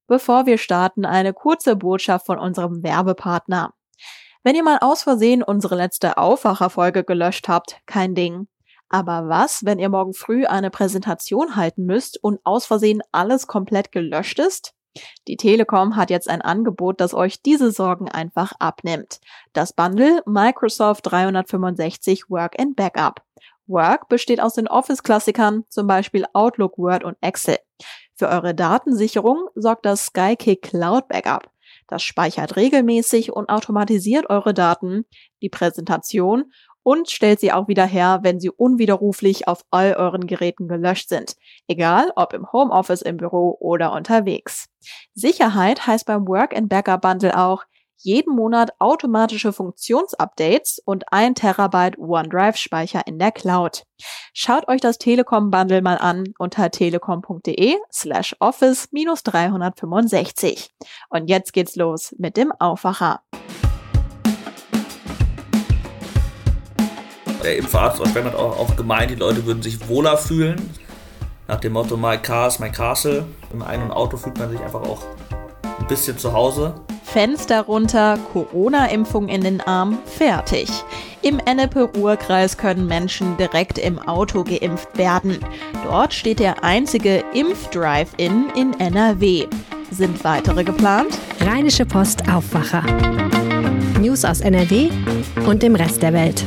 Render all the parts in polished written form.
Bevor wir starten, eine kurze Botschaft von unserem Werbepartner. Wenn ihr mal aus Versehen unsere letzte Aufwacherfolge gelöscht habt, kein Ding. Aber was, wenn ihr morgen früh eine Präsentation halten müsst und aus Versehen alles komplett gelöscht ist? Die Telekom hat jetzt ein Angebot, das euch diese Sorgen einfach abnimmt. Das Bundle Microsoft 365 Work and Backup. Work besteht aus den Office-Klassikern, zum Beispiel Outlook, Word und Excel. Für eure Datensicherung sorgt das Skykick Cloud Backup. Das speichert regelmäßig und automatisiert eure Daten, die Präsentation und stellt sie auch wieder her, wenn sie unwiderruflich auf all euren Geräten gelöscht sind. Egal, ob im Homeoffice, im Büro oder unterwegs. Sicherheit heißt beim Work and Backup Bundle auch, jeden Monat automatische Funktionsupdates und 1 Terabyte OneDrive-Speicher in der Cloud. Schaut euch das Telekom-Bundle mal an unter telekom.de/office-365. Und jetzt geht's los mit dem Aufwacher. Der Impfarzt aus Schwelm hat auch gemeint, die Leute würden sich wohler fühlen. Nach dem Motto My Car is my castle. Im eigenen Auto fühlt man sich einfach auch ein bisschen zu Hause. Fenster runter, Corona-Impfung in den Arm, fertig. Im Ennepe-Ruhr-Kreis können Menschen direkt im Auto geimpft werden. Dort steht der einzige Impf-Drive-In in NRW. Sind weitere geplant? Rheinische Post Aufwacher. News aus NRW und dem Rest der Welt.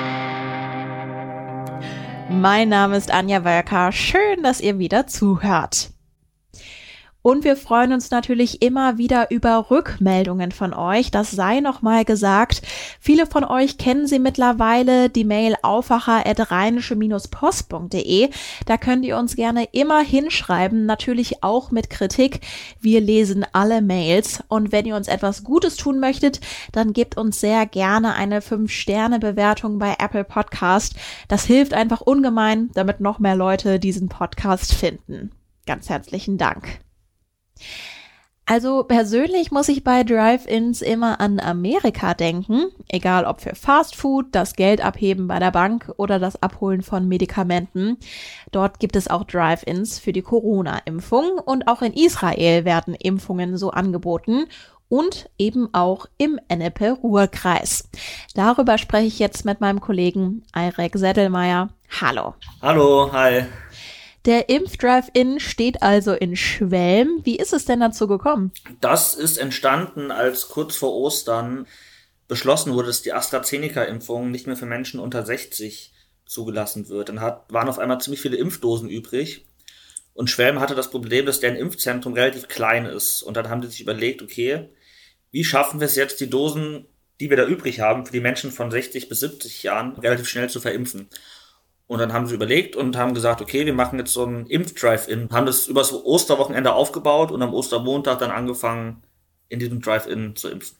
Mein Name ist Anja Wölker. Schön, dass ihr wieder zuhört. Und wir freuen uns natürlich immer wieder über Rückmeldungen von euch. Das sei nochmal gesagt. Viele von euch kennen sie mittlerweile, die Mail aufwacher@rheinische-post.de. Da könnt ihr uns gerne immer hinschreiben, natürlich auch mit Kritik. Wir lesen alle Mails. Und wenn ihr uns etwas Gutes tun möchtet, dann gebt uns sehr gerne eine 5-Sterne-Bewertung bei Apple Podcast. Das hilft einfach ungemein, damit noch mehr Leute diesen Podcast finden. Ganz herzlichen Dank. Also persönlich muss ich bei Drive-Ins immer an Amerika denken, egal ob für Fast Food, das Geld abheben bei der Bank oder das Abholen von Medikamenten. Dort gibt es auch Drive-Ins für die Corona-Impfung und auch in Israel werden Impfungen so angeboten und eben auch im Ennepe-Ruhr-Kreis. Darüber spreche ich jetzt mit meinem Kollegen Eirek Seddelmeier. Hallo. Hallo, hi. Der Impf-Drive-In steht also in Schwelm. Wie ist es denn dazu gekommen? Das ist entstanden, als kurz vor Ostern beschlossen wurde, dass die AstraZeneca-Impfung nicht mehr für Menschen unter 60 zugelassen wird. Dann waren auf einmal ziemlich viele Impfdosen übrig. Und Schwelm hatte das Problem, dass deren Impfzentrum relativ klein ist. Und dann haben die sich überlegt, okay, wie schaffen wir es jetzt, die Dosen, die wir da übrig haben, für die Menschen von 60 bis 70 Jahren relativ schnell zu verimpfen. Und dann haben sie überlegt und haben gesagt, okay, wir machen jetzt so einen Impf-Drive-In. Haben das übers Osterwochenende aufgebaut und am Ostermontag dann angefangen, in diesem Drive-In zu impfen.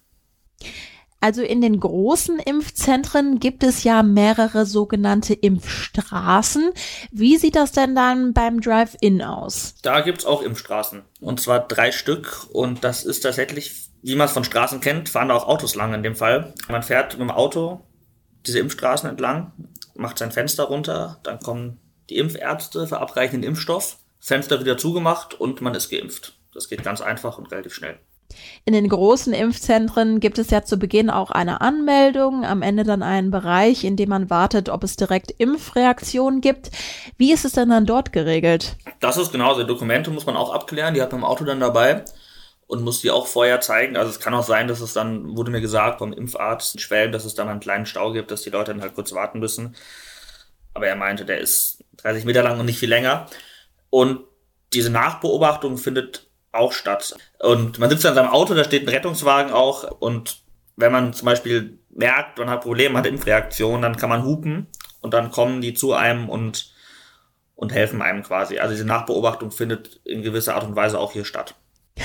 Also in den großen Impfzentren gibt es ja mehrere sogenannte Impfstraßen. Wie sieht das denn dann beim Drive-In aus? Da gibt's auch Impfstraßen. Und zwar 3 Stück. Und das ist tatsächlich, wie man es von Straßen kennt, fahren da auch Autos lang in dem Fall. Man fährt mit dem Auto diese Impfstraßen entlang, macht sein Fenster runter, dann kommen die Impfärzte, verabreichen den Impfstoff, Fenster wieder zugemacht und man ist geimpft. Das geht ganz einfach und relativ schnell. In den großen Impfzentren gibt es ja zu Beginn auch eine Anmeldung, am Ende dann einen Bereich, in dem man wartet, ob es direkt Impfreaktionen gibt. Wie ist es denn dann dort geregelt? Das ist genauso. Die Dokumente muss man auch abklären, die hat man im Auto dann dabei und muss die auch vorher zeigen. Also es kann auch sein, dass es dann, wurde mir gesagt vom Impfarzt in Schwelm, dass es dann einen kleinen Stau gibt, dass die Leute dann halt kurz warten müssen. Aber er meinte, der ist 30 Meter lang und nicht viel länger. Und diese Nachbeobachtung findet auch statt. Und man sitzt dann in seinem Auto, da steht ein Rettungswagen auch. Und wenn man zum Beispiel merkt, man hat Probleme, hat Impfreaktion, dann kann man hupen und dann kommen die zu einem und helfen einem quasi. Also diese Nachbeobachtung findet in gewisser Art und Weise auch hier statt.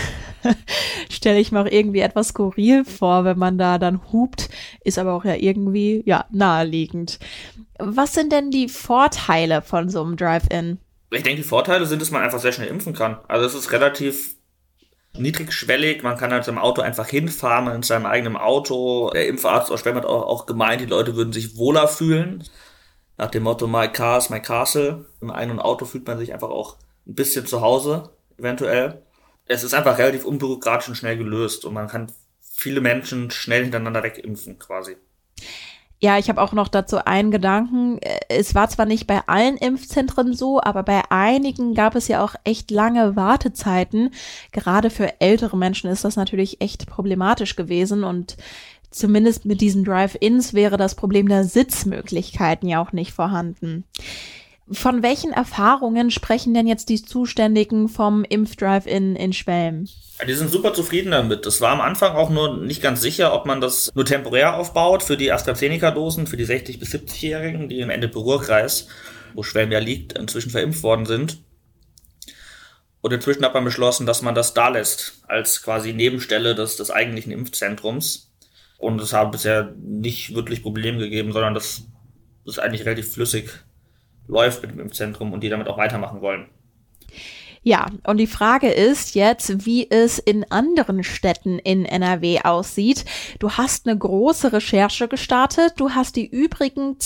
Stelle ich mir auch irgendwie etwas skurril vor, wenn man da dann hupt, ist aber auch ja irgendwie naheliegend. Was sind denn die Vorteile von so einem Drive-In? Ich denke, die Vorteile sind, dass man einfach sehr schnell impfen kann. Also es ist relativ niedrigschwellig, man kann halt im Auto einfach hinfahren, man ist in seinem eigenen Auto. Der Impfarzt aus Schwelm hat auch gemeint, die Leute würden sich wohler fühlen. Nach dem Motto My Car is my castle. Im eigenen Auto fühlt man sich einfach auch ein bisschen zu Hause, eventuell. Es ist einfach relativ unbürokratisch und schnell gelöst und man kann viele Menschen schnell hintereinander wegimpfen quasi. Ja, ich habe auch noch dazu einen Gedanken. Es war zwar nicht bei allen Impfzentren so, aber bei einigen gab es ja auch echt lange Wartezeiten. Gerade für ältere Menschen ist das natürlich echt problematisch gewesen und zumindest mit diesen Drive-Ins wäre das Problem der Sitzmöglichkeiten ja auch nicht vorhanden. Von welchen Erfahrungen sprechen denn jetzt die Zuständigen vom Impf-Drive-In in Schwelm? Ja, die sind super zufrieden damit. Das war am Anfang auch nur nicht ganz sicher, ob man das nur temporär aufbaut für die AstraZeneca-Dosen, für die 60- bis 70-Jährigen, die im Ennepe-Ruhr-Kreis, wo Schwelm ja liegt, inzwischen verimpft worden sind. Und inzwischen hat man beschlossen, dass man das da lässt, als quasi Nebenstelle des eigentlichen Impfzentrums. Und es hat bisher nicht wirklich Probleme gegeben, sondern das ist eigentlich relativ flüssig läuft mit dem Impfzentrum und die damit auch weitermachen wollen. Ja, und die Frage ist jetzt, wie es in anderen Städten in NRW aussieht. Du hast eine große Recherche gestartet. Du hast die übrigen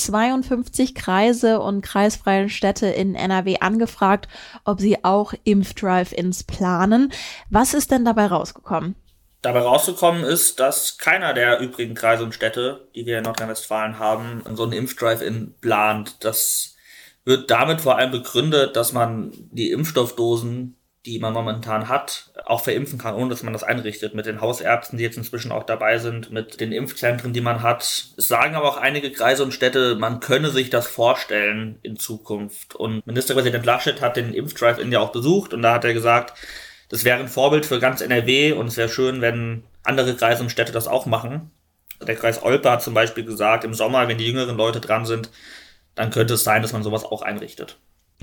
52 Kreise und kreisfreien Städte in NRW angefragt, ob sie auch Impf-Drive-Ins planen. Was ist denn dabei rausgekommen? Dabei rausgekommen ist, dass keiner der übrigen Kreise und Städte, die wir in Nordrhein-Westfalen haben, so einen Impf-Drive-In plant. Das wird damit vor allem begründet, dass man die Impfstoffdosen, die man momentan hat, auch verimpfen kann, ohne dass man das einrichtet. Mit den Hausärzten, die jetzt inzwischen auch dabei sind, mit den Impfzentren, die man hat. Es sagen aber auch einige Kreise und Städte, man könne sich das vorstellen in Zukunft. Und Ministerpräsident Laschet hat den Impf-Drive-In ja auch besucht und da hat er gesagt, das wäre ein Vorbild für ganz NRW und es wäre schön, wenn andere Kreise und Städte das auch machen. Der Kreis Olpe hat zum Beispiel gesagt, im Sommer, wenn die jüngeren Leute dran sind, dann könnte es sein, dass man sowas auch einrichtet.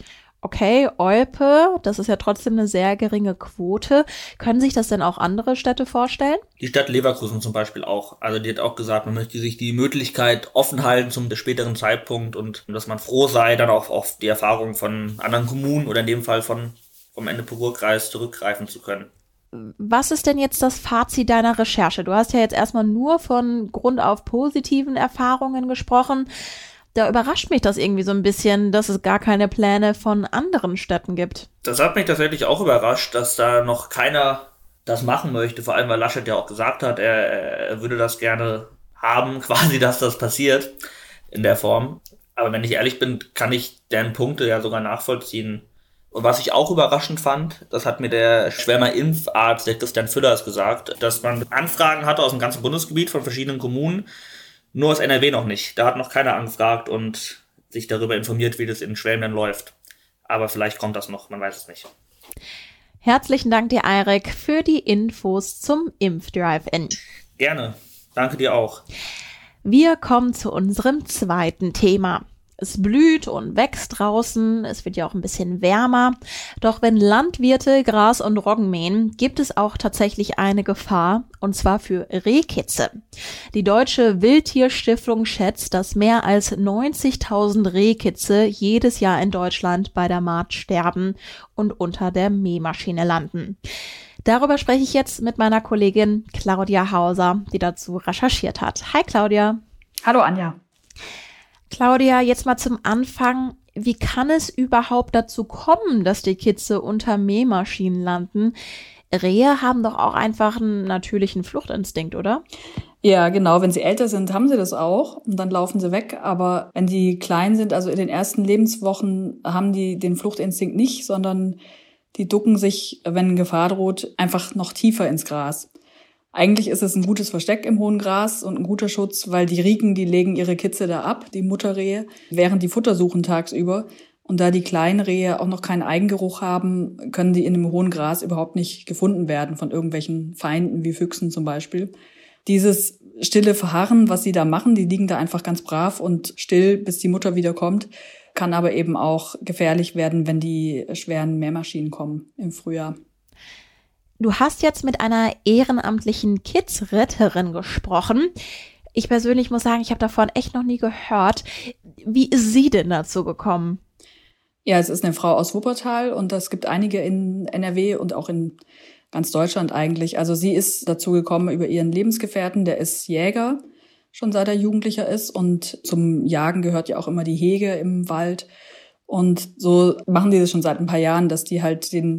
Okay, Olpe, das ist ja trotzdem eine sehr geringe Quote. Können sich das denn auch andere Städte vorstellen? Die Stadt Leverkusen zum Beispiel auch. Also die hat auch gesagt, man möchte sich die Möglichkeit offen halten zum späteren Zeitpunkt und dass man froh sei, dann auch auf die Erfahrung von anderen Kommunen oder in dem Fall vom Ennepe-Ruhr-Kreis zurückgreifen zu können. Was ist denn jetzt das Fazit deiner Recherche? Du hast ja jetzt erstmal nur von Grund auf positiven Erfahrungen gesprochen. Da überrascht mich das irgendwie so ein bisschen, dass es gar keine Pläne von anderen Städten gibt. Das hat mich tatsächlich auch überrascht, dass da noch keiner das machen möchte. Vor allem, weil Laschet ja auch gesagt hat, er würde das gerne haben, quasi, dass das passiert in der Form. Aber wenn ich ehrlich bin, kann ich deren Punkte ja sogar nachvollziehen. Und was ich auch überraschend fand, das hat mir der Schwelmer Impfarzt, der Christian Füllers, gesagt, dass man Anfragen hatte aus dem ganzen Bundesgebiet von verschiedenen Kommunen, nur aus NRW noch nicht. Da hat noch keiner angefragt und sich darüber informiert, wie das in Schwelm dann läuft. Aber vielleicht kommt das noch, man weiß es nicht. Herzlichen Dank dir, Eirik, für die Infos zum Impf-Drive-In. Gerne. Danke dir auch. Wir kommen zu unserem zweiten Thema. Es blüht und wächst draußen, es wird ja auch ein bisschen wärmer. Doch wenn Landwirte Gras und Roggen mähen, gibt es auch tatsächlich eine Gefahr, und zwar für Rehkitze. Die Deutsche Wildtierstiftung schätzt, dass mehr als 90.000 Rehkitze jedes Jahr in Deutschland bei der Mahd sterben und unter der Mähmaschine landen. Darüber spreche ich jetzt mit meiner Kollegin Claudia Hauser, die dazu recherchiert hat. Hi Claudia. Hallo Anja. Claudia, jetzt mal zum Anfang. Wie kann es überhaupt dazu kommen, dass die Kitze unter Mähmaschinen landen? Rehe haben doch auch einfach einen natürlichen Fluchtinstinkt, oder? Ja, genau. Wenn sie älter sind, haben sie das auch und dann laufen sie weg. Aber wenn die klein sind, also in den ersten Lebenswochen, haben die den Fluchtinstinkt nicht, sondern die ducken sich, wenn Gefahr droht, einfach noch tiefer ins Gras. Eigentlich ist es ein gutes Versteck im hohen Gras und ein guter Schutz, weil die Rieken, die legen ihre Kitze da ab, die Mutterrehe, während die Futter suchen tagsüber. Und da die kleinen Rehe auch noch keinen Eigengeruch haben, können die in dem hohen Gras überhaupt nicht gefunden werden von irgendwelchen Feinden wie Füchsen zum Beispiel. Dieses stille Verharren, was sie da machen, die liegen da einfach ganz brav und still, bis die Mutter wieder kommt, kann aber eben auch gefährlich werden, wenn die schweren Mähmaschinen kommen im Frühjahr. Du hast jetzt mit einer ehrenamtlichen Kidsretterin gesprochen. Ich persönlich muss sagen, ich habe davon echt noch nie gehört. Wie ist sie denn dazu gekommen? Ja, es ist eine Frau aus Wuppertal und es gibt einige in NRW und auch in ganz Deutschland eigentlich. Also sie ist dazu gekommen über ihren Lebensgefährten, der ist Jäger, schon seit er Jugendlicher ist. Und zum Jagen gehört ja auch immer die Hege im Wald. Und so machen die das schon seit ein paar Jahren, dass die halt den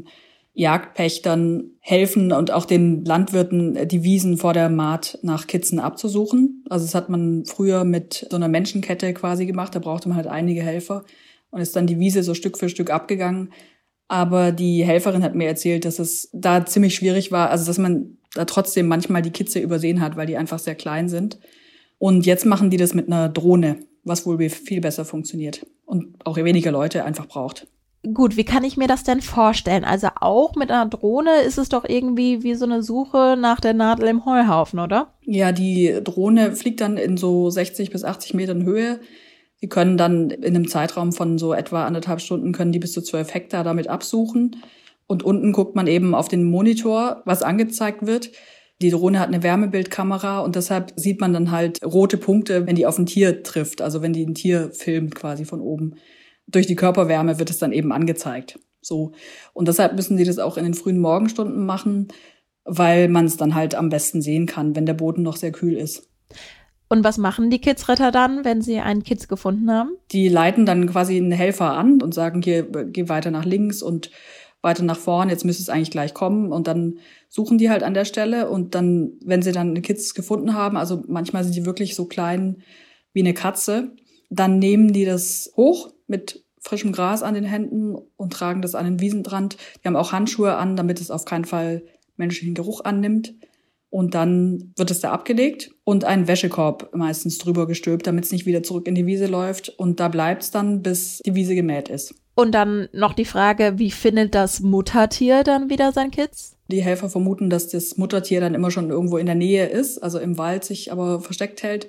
Jagdpächtern helfen und auch den Landwirten die Wiesen vor der Mahd nach Kitzen abzusuchen. Also das hat man früher mit so einer Menschenkette quasi gemacht, da brauchte man halt einige Helfer und ist dann die Wiese so Stück für Stück abgegangen. Aber die Helferin hat mir erzählt, dass es da ziemlich schwierig war, also dass man da trotzdem manchmal die Kitze übersehen hat, weil die einfach sehr klein sind. Und jetzt machen die das mit einer Drohne, was wohl viel besser funktioniert und auch weniger Leute einfach braucht. Gut, wie kann ich mir das denn vorstellen? Also auch mit einer Drohne ist es doch irgendwie wie so eine Suche nach der Nadel im Heuhaufen, oder? Ja, die Drohne fliegt dann in so 60 bis 80 Metern Höhe. Die können dann in einem Zeitraum von so etwa 1,5 Stunden können die bis zu 12 Hektar damit absuchen. Und unten guckt man eben auf den Monitor, was angezeigt wird. Die Drohne hat eine Wärmebildkamera und deshalb sieht man dann halt rote Punkte, wenn die auf ein Tier trifft. Also wenn die ein Tier filmt quasi von oben. Durch die Körperwärme wird es dann eben angezeigt. So. Und deshalb müssen die das auch in den frühen Morgenstunden machen, weil man es dann halt am besten sehen kann, wenn der Boden noch sehr kühl ist. Und was machen die Kidsretter dann, wenn sie einen Kitz gefunden haben? Die leiten dann quasi einen Helfer an und sagen, hier, geh weiter nach links und weiter nach vorn, jetzt müsste es eigentlich gleich kommen. Und dann suchen die halt an der Stelle und dann, wenn sie dann eine Kitz gefunden haben, also manchmal sind die wirklich so klein wie eine Katze, dann nehmen die das hoch mit frischem Gras an den Händen und tragen das an den Wiesenrand. Die haben auch Handschuhe an, damit es auf keinen Fall menschlichen Geruch annimmt. Und dann wird es da abgelegt und ein Wäschekorb meistens drüber gestülpt, damit es nicht wieder zurück in die Wiese läuft. Und da bleibt es dann, bis die Wiese gemäht ist. Und dann noch die Frage, wie findet das Muttertier dann wieder sein Kitz? Die Helfer vermuten, dass das Muttertier dann immer schon irgendwo in der Nähe ist, also im Wald sich aber versteckt hält.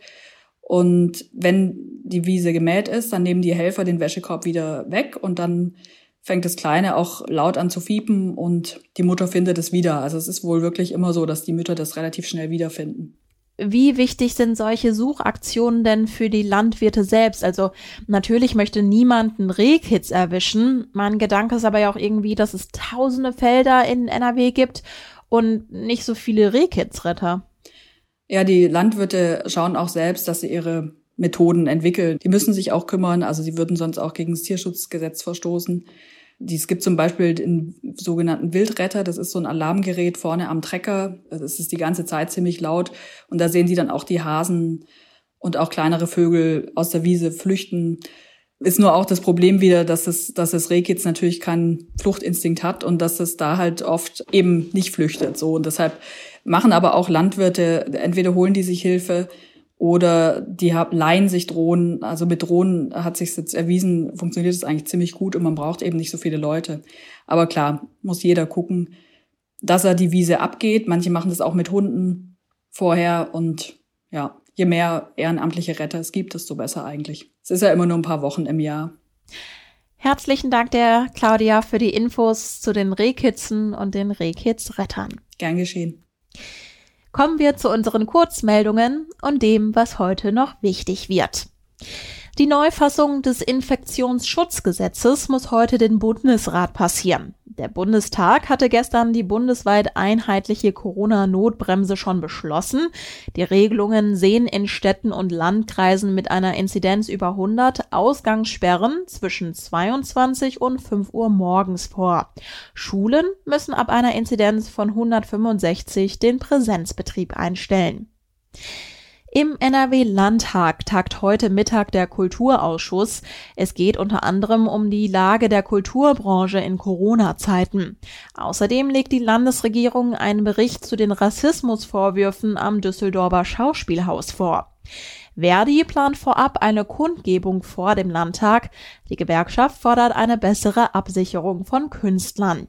Und wenn die Wiese gemäht ist, dann nehmen die Helfer den Wäschekorb wieder weg und dann fängt das Kleine auch laut an zu fiepen und die Mutter findet es wieder. Also es ist wohl wirklich immer so, dass die Mütter das relativ schnell wiederfinden. Wie wichtig sind solche Suchaktionen denn für die Landwirte selbst? Also natürlich möchte niemand einen Rehkitz erwischen. Mein Gedanke ist aber ja auch irgendwie, dass es tausende Felder in NRW gibt und nicht so viele Rehkitzretter. Ja, die Landwirte schauen auch selbst, dass sie ihre Methoden entwickeln. Die müssen sich auch kümmern, also sie würden sonst auch gegen das Tierschutzgesetz verstoßen. Es gibt zum Beispiel den sogenannten Wildretter, das ist so ein Alarmgerät vorne am Trecker. Das ist die ganze Zeit ziemlich laut und da sehen sie dann auch die Hasen und auch kleinere Vögel aus der Wiese flüchten. Ist nur auch das Problem wieder, dass das Rehkitz natürlich keinen Fluchtinstinkt hat und dass es da halt oft eben nicht flüchtet. So, und deshalb machen aber auch Landwirte, entweder holen die sich Hilfe oder die leihen sich Drohnen. Also mit Drohnen hat sich jetzt erwiesen, funktioniert es eigentlich ziemlich gut und man braucht eben nicht so viele Leute. Aber klar, muss jeder gucken, dass er die Wiese abgeht. Manche machen das auch mit Hunden vorher und ja, je mehr ehrenamtliche Retter es gibt, desto besser eigentlich. Es ist ja immer nur ein paar Wochen im Jahr. Herzlichen Dank der Claudia für die Infos zu den Rehkitzen und den Rehkitzrettern. Gern geschehen. Kommen wir zu unseren Kurzmeldungen und dem, was heute noch wichtig wird. Die Neufassung des Infektionsschutzgesetzes muss heute den Bundesrat passieren. Der Bundestag hatte gestern die bundesweit einheitliche Corona-Notbremse schon beschlossen. Die Regelungen sehen in Städten und Landkreisen mit einer Inzidenz über 100 Ausgangssperren zwischen 22 und 5 Uhr morgens vor. Schulen müssen ab einer Inzidenz von 165 den Präsenzbetrieb einstellen. Im NRW-Landtag tagt heute Mittag der Kulturausschuss. Es geht unter anderem um die Lage der Kulturbranche in Corona-Zeiten. Außerdem legt die Landesregierung einen Bericht zu den Rassismusvorwürfen am Düsseldorfer Schauspielhaus vor. Verdi plant vorab eine Kundgebung vor dem Landtag. Die Gewerkschaft fordert eine bessere Absicherung von Künstlern.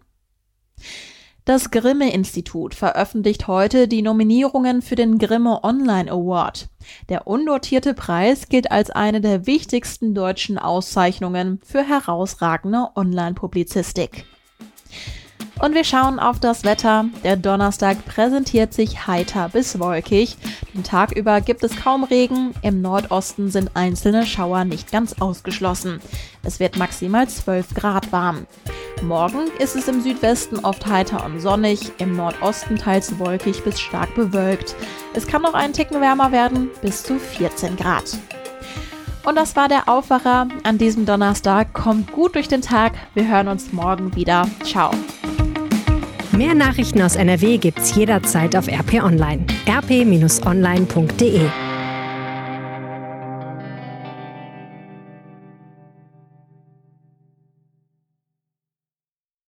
Das Grimme-Institut veröffentlicht heute die Nominierungen für den Grimme Online Award. Der undotierte Preis gilt als eine der wichtigsten deutschen Auszeichnungen für herausragende Online-Publizistik. Und wir schauen auf das Wetter. Der Donnerstag präsentiert sich heiter bis wolkig. Den Tag über gibt es kaum Regen. Im Nordosten sind einzelne Schauer nicht ganz ausgeschlossen. Es wird maximal 12 Grad warm. Morgen ist es im Südwesten oft heiter und sonnig, im Nordosten teils wolkig bis stark bewölkt. Es kann noch einen Ticken wärmer werden, bis zu 14 Grad. Und das war der Aufwacher an diesem Donnerstag. Kommt gut durch den Tag. Wir hören uns morgen wieder. Ciao. Mehr Nachrichten aus NRW gibt's jederzeit auf RP Online. rp-online.de